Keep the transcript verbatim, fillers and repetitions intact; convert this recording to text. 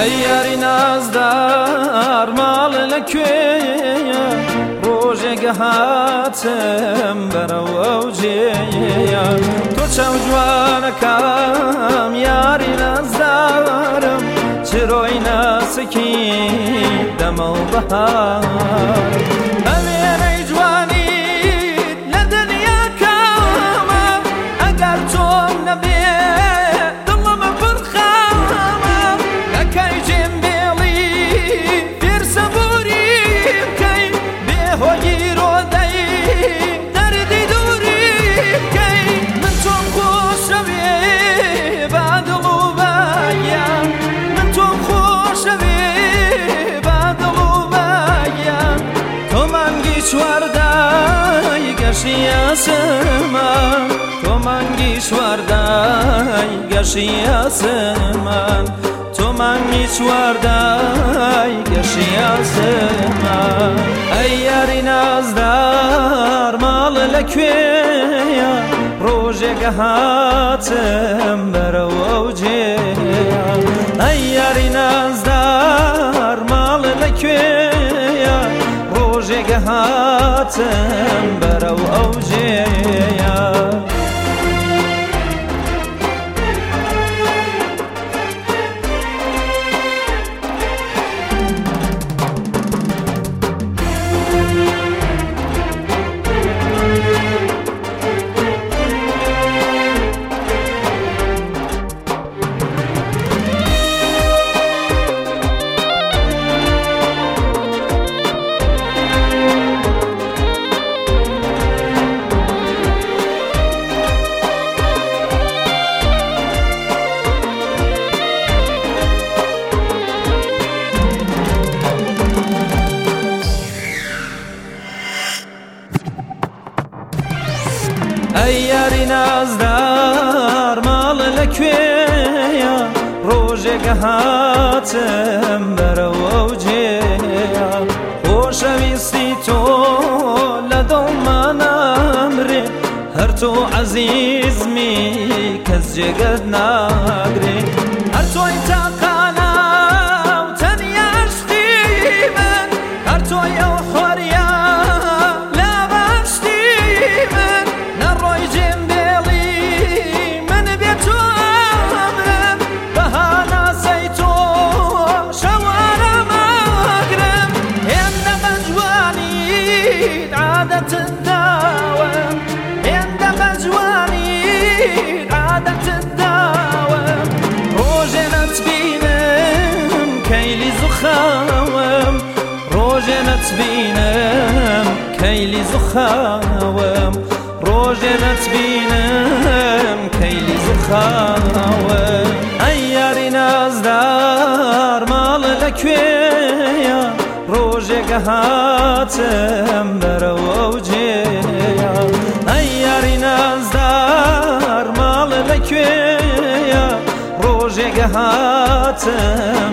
یاری نازدار ماڵ لەکوێیە ڕۆژێکە هاتم بەرەوە و جێیە تۆ چاو جوانەکەم یاری نازدارم چرۆی ناسکی دەمە و بەهار ئەمێنەی جوانیت لە دنیا کامە ئەگەر تۆم نەبێ دڵمە پڕ خامە لەکای جێم بێڵی پێرسەبووری بکەی بێهۆی ڕۆدەی دەردی دووری بکەی من تۆم خۆشەوێ با دڵ و باگیە من تۆم خۆشەوێ با دڵ و باگیە تۆ مانگی چواردای گەشی ئاسمان تۆ مانگی چواردای گەشی ئاسمان تۆ مانگی چواردای گەشی ئاسمان ئەی یاری نازدار ماڵ لەکوێیە ڕۆژێکە هاتم بەرەوە و جێیە ئەی یاری نازدار ماڵ لەکوێیە ڕۆژێکە هاتم بەرەوە و جێیە ئەی یاری نازدار ماڵ لەکوێیە ڕۆژێکە هاتم بەرەوە و جێیە خۆشەویستی تۆ لە دڵمانەمرێ هەر تۆ عەزیزمی کەس جێگەت ناگرێ هەر تۆی تاقانە و تەنیا عشقی من هەر تۆی ئەو خۆریا لە باشتی من نەڕۆی جێم بێڵی من بێ تۆ ئەمرم بەهاناسەی تۆ شەوارە ماگرم هێندە بە جوانیت عادەتت داوم هێندە بە جوانیت عادەتت داوم ڕۆژێ نەتبینم کەیلی زوخاوم ڕۆژێ نەتبینم کەیلی زوخاوم ڕۆژێ نەتبینم کەیلی زوخاوم ئەی یاری نازدار ماڵ لەکوێیە ڕۆژێکە هاتم بەرەوە و جێیە ئەی یاری نازدار ماڵ لەکوێیە ڕۆژێکە هاتم